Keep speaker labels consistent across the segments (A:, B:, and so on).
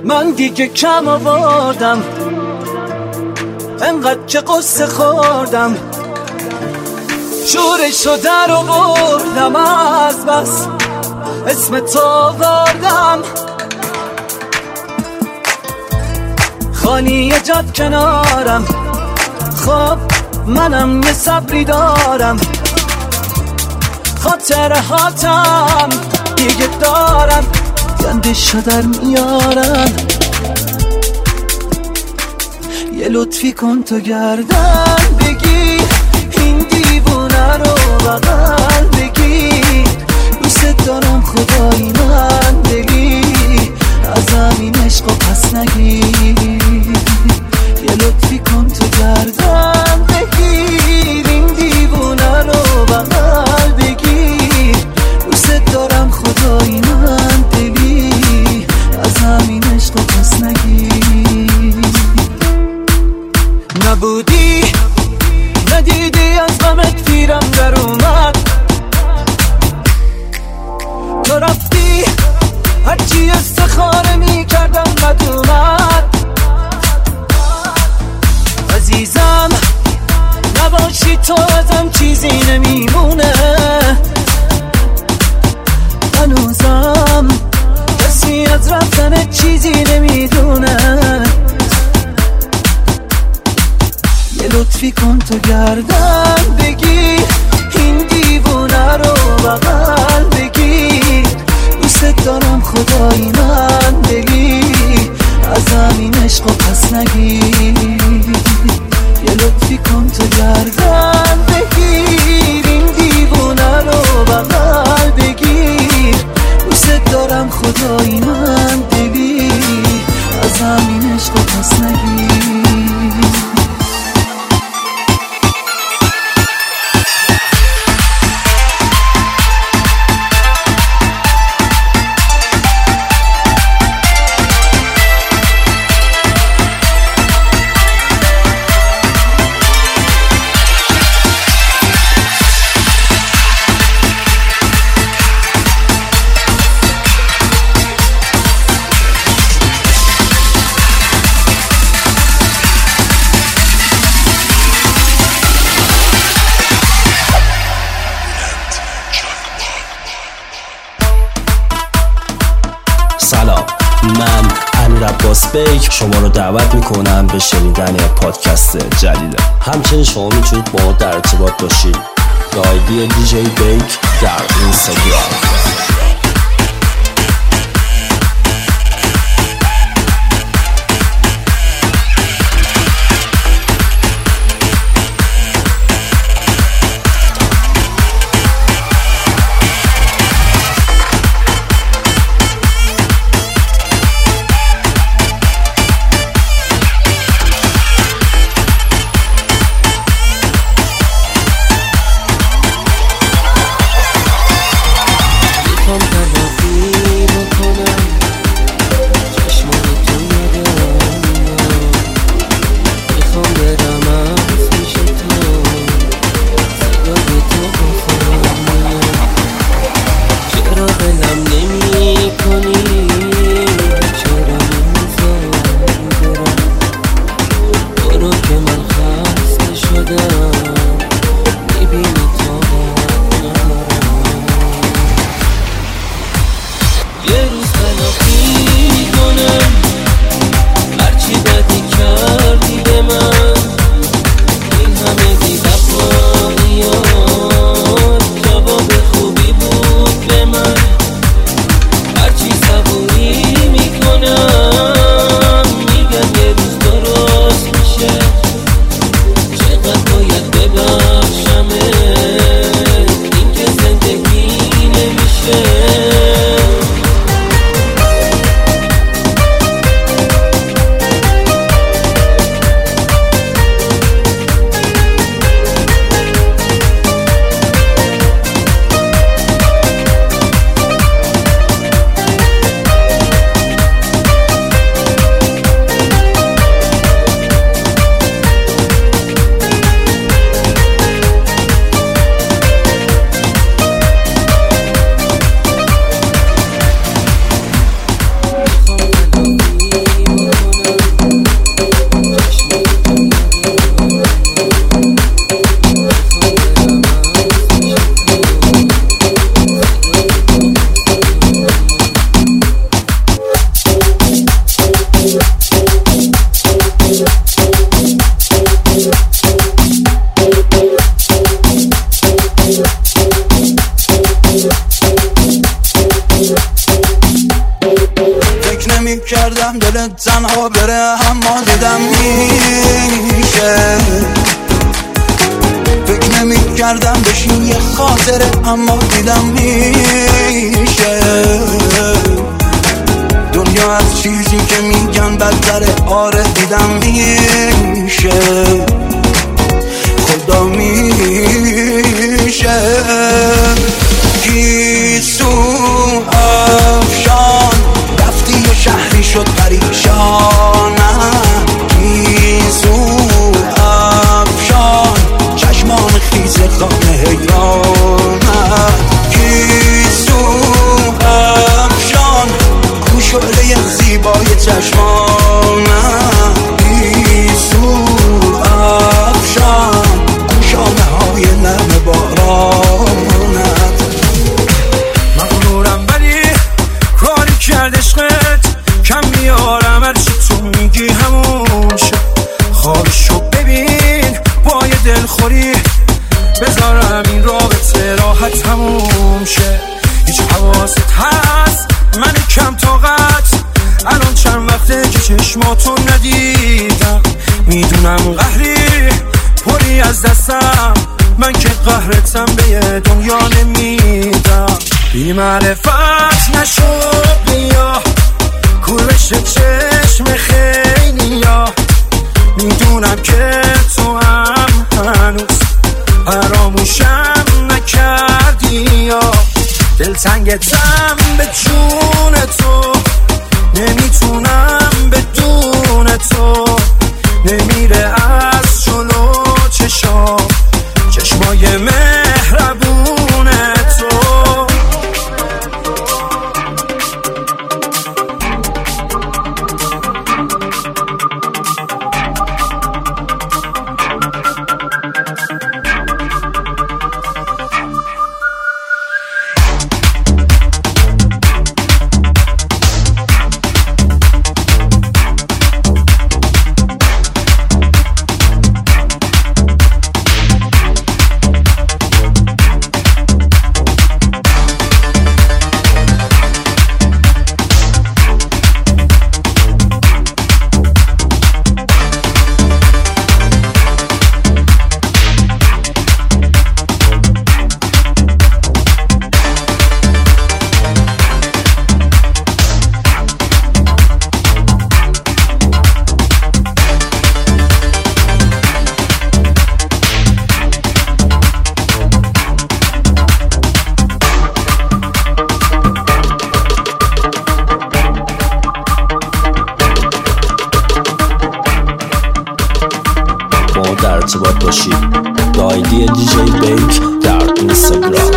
A: من دیگه کم آوردم، انقدر که قصه خوردم، شورشو در آوردم، از بس اسم تو آوردم. خالی جاد کنارم، خب منم یه صبری دارم، خاطرهاتم دیگه دارم، گندشو در میارم. یه لطفی کن تو گردن بگیر، این دیوونه رو بغل بگیر، دوست دارم خدایی من بگیر، از همین عشق و پس نگیر. یه لطفی کن تو گردن بگیر، این دیوونه رو بغل بگیر، دوست دارم خدایی من بگیر، از همین عشق و پس نگیر. نبودی ندیدی از غمت پیرم در اومد، تو رفتی هرچی استخاره می کردم بد اومد. عزیزم نباشی تو ازم چیزی نمیمونه، هنوزم کسی از رفتن چیزی نمیدونه. یه لطفی کن تو گردن بگیر، این دیوونه رو بغل بگیر، دوست دارم خدایی من بگیر، از همین عشق و پس نگیر. یه لطفی کن تو گردن بگیر، این دیوونه رو بغل بگیر، دوست دارم خدایی من بگیر، از همین عشق و پس نگیر.
B: سلام، من امیر عباس بیک شما رو دعوت میکنم به شنیدن پادکست جدیدم. همچنین شما میتونید با ما در ارتباط باشید به آیدی دیجی بیک در اینستاگرام.
A: نمی‌کردم دلت تنها بره، اما دیدم میشه. فکر نمی‌کردم بشین یه خاطره، اما دیدم میشه. دنیا از چیزی که میگن بدتره، آره دیدم میشه. خدا میشه. گیسو افشان رفتی یه شهری شد پریشانم. گیسو افشان چشمان خیز خانه حیرانم. گیسو افشان کوشوله زیبای چشمانم. گیسو افشان کوشانه های نرم بارانت. مغرورم ولی کاری کرد عشقت، کم میارم هرچی تو میگی همون شد. خوابشو ببین با یه دلخوری، بذارم این رابطه راحت همون شه. هیچ حواست هست من کم طاقت، الان چند وقته که چشماتو ندیدم. میدونم قهری پری از دستم، من که قهرتم به یه دنیا نمیدم. بی معرفت نشو بیا کورش چشم خیلی ها. میدونم که تو هم هنوز فراموشم نکردی یا دلتنگتم به جون تو. نمیتونم بدون تو، نمیره از جلو چشمای مهربون تو.
B: در ارتباط باشید. آیدی دیجی بیک در اینستاگرام.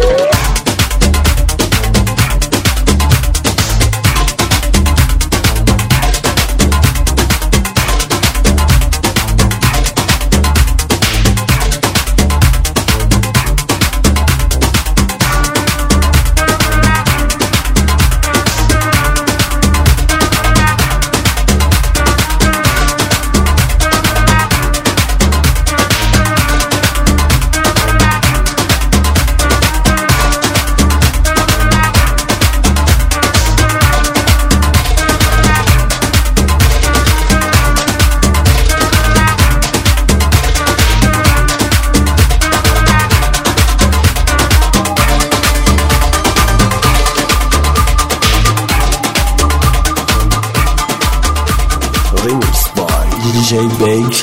B: Remixed by DJ Bake.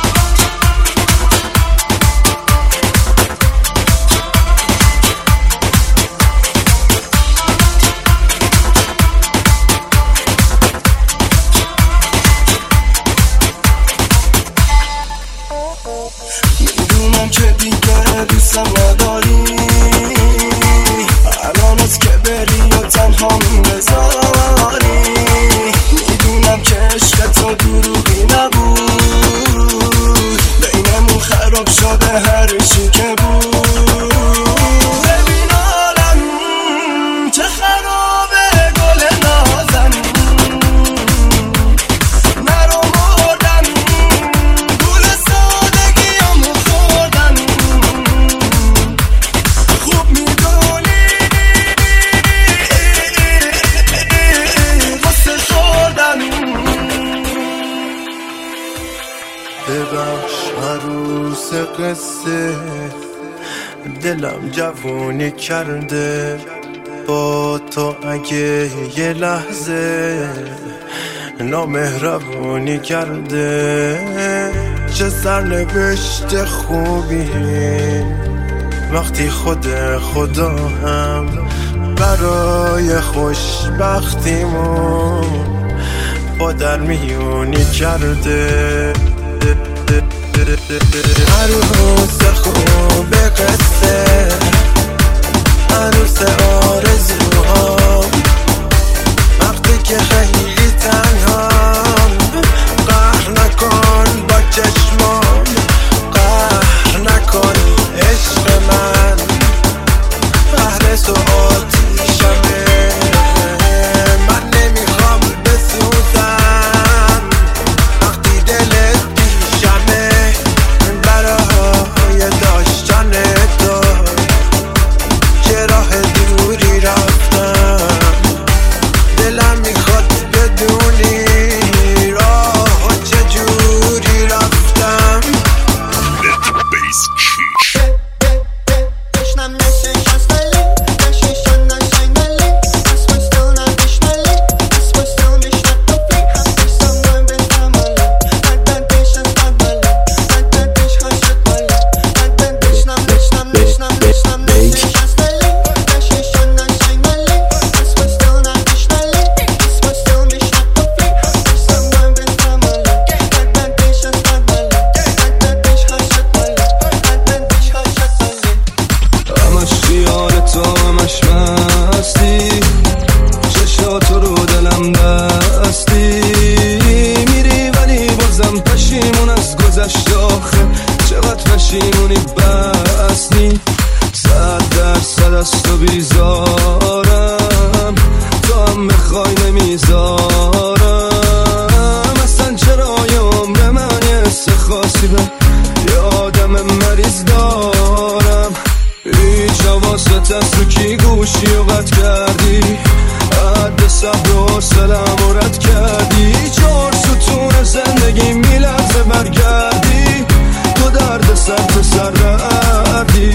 A: میدونم که دیگه دوستم نداری، الان از که بری و تنها میذاری. میدونم که عشق تو دروغی نبود، بینمون خراب شده هر چی که بود. ببین عالم چه خرابه، گل نازم نرو مردم، گل سادگیامو خوردم. بخش عروس قصه، دلم جوونی کرده با تو. اگه یه لحظه نامهربونی کرده، چه سرنوشت خوبی وقتی خدا هم برای خوشبختیمون با در میونی کرده. عروس خوب قصه، عروس آرزوها، وقتی که خیلی تنهام، قهر نکن با چشمام، قهر نکن عشق من، قهر تو آتیشمه، من نمیخوام بسوزم وقتی دلت پیشمه، برای داشتن تو چه راه دوری رفتم، دلم میخواد بدونی راه چجوری رفتم.
C: پشیمونی بسنی 100% از تو بیزارم، تو هم میخوای نمیذارم. اصلا چرا یه عمر من یه حس خاصی به یه آدم مریض دارم، هیچ حواست از تو کی گوشی و قطع کردی، حد صبر و حوصله‌ام رو رد کردی، 4 ستون زندگی میلرزه برگردی، تو درد سر تو سر دردی.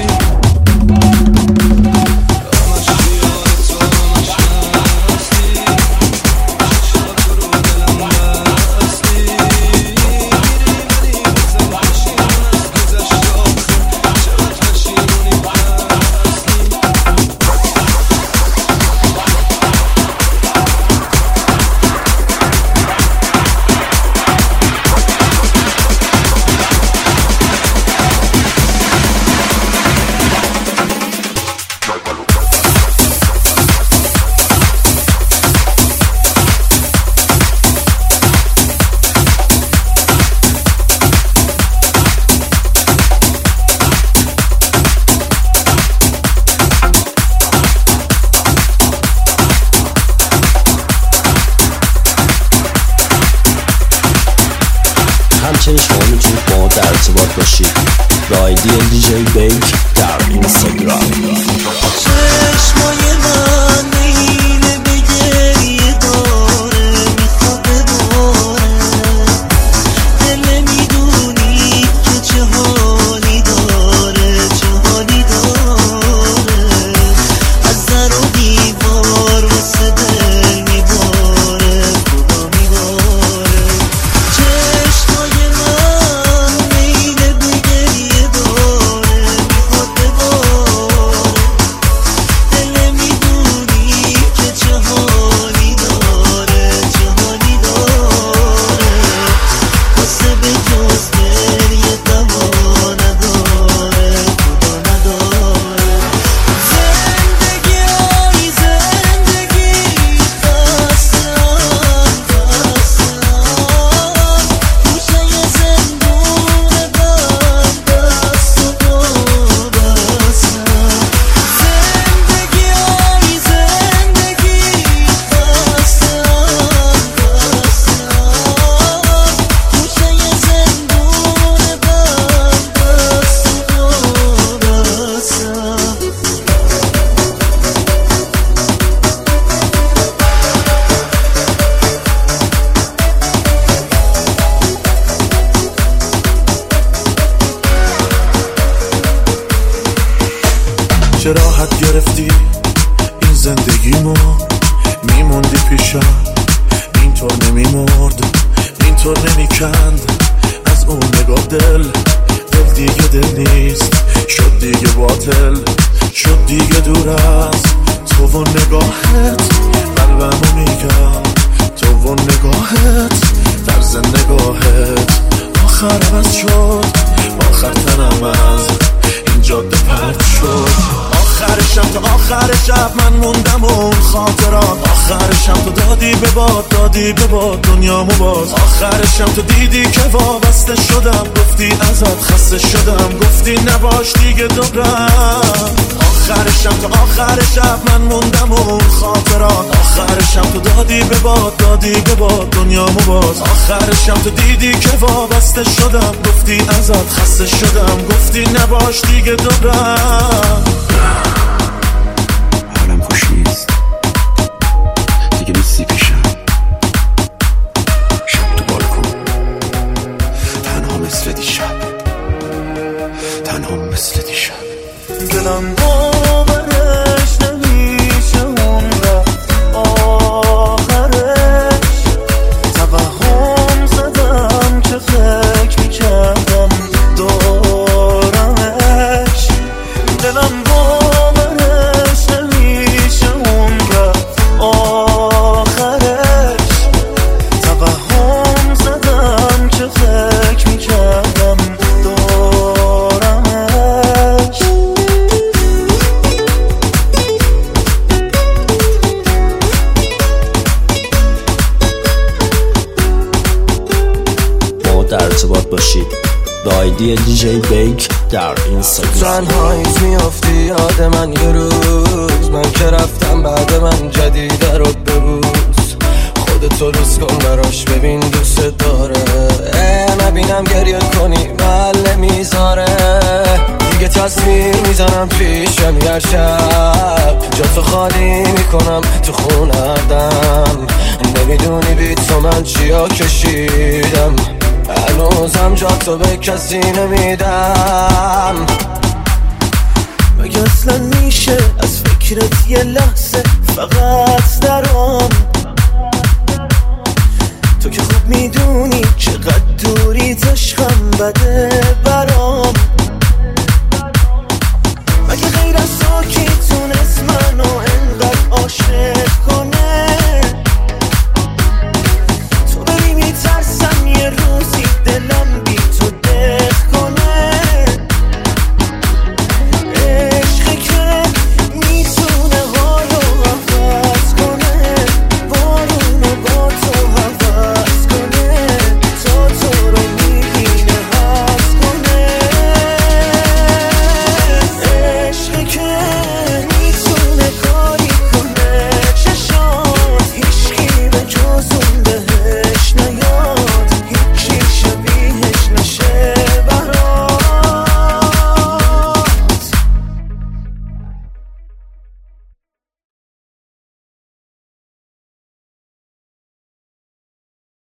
B: همچنین شما میتونید با ما در ارتباط باشید با آیدی DJ Bake در اینستاگرام.
D: چشمای من میل به گریه داره، میخواد بباره، دل نمیدونی که چه حالی داره، چه حالی داره، از در و دیوار واسه دل میباره، خدا میباره. چشمای من میل به گریه داره، میخواد بباره، دل
E: کند از اون نگاه دل دیگه دل نیست، شد دیگه باطل، شد دیگه دور از تو و نگاهت قلبمو میگم، تو و نگاهت طرز نگاهت آخر عوض شد، آخر تنم از این جاده پرد شد. آخر شب تا آخر شب من موندم اون خاطرات، آخر شب تو دادی به باد، دادی به باد دنیامو باز. آخر شب تو دیدی که وابسته شدم، گفتی ازت خسته شدم، گفتی نباش دیگه دوبرم. آخر شب تا آخر شب من موندم اون خاطرات، آخر شب تو دادی به باد، دادی به باد دنیامو باز. آخر شب تو دیدی که وابسته شدم، گفتی ازت خسته شدم، گفتی نباش دیگه دوبرم.
F: حالم خوش نیست دیگه، نیستی پیشم، شب تو بالکن تنها مثل دیشب، تنها مثل دیشب.
D: دلم باورش نمیشه اون رفت آخرش، توهم زدم که فکر میکردم دارمش. دلم باورش نمیشه اون رفت آخرش، توهم زدم که فکر میکردم دارمش.
B: در ارتباط باشید با آیدی دیجی بیک در اینستاگرام.
C: تنهاییت میافتی یاد من یه روز، من که رفتم بعد من جدیده رو ببوس. خودتو روز کن براش ببین دوست داره، نبینم گریه کنی محل میذاره. دیگه تصویر میزنم پیشم یه شب، جا تو خالی میکنم تو خونردم. نمیدونی بی تو من چیا کشیدم، هنوزم جا تو به کسی نمیدم.
D: مگه اصلا میشه از فکرت یه لحظه فقط درام؟ تو که خوب میدونی چقدر دوریت عشقم بده برام.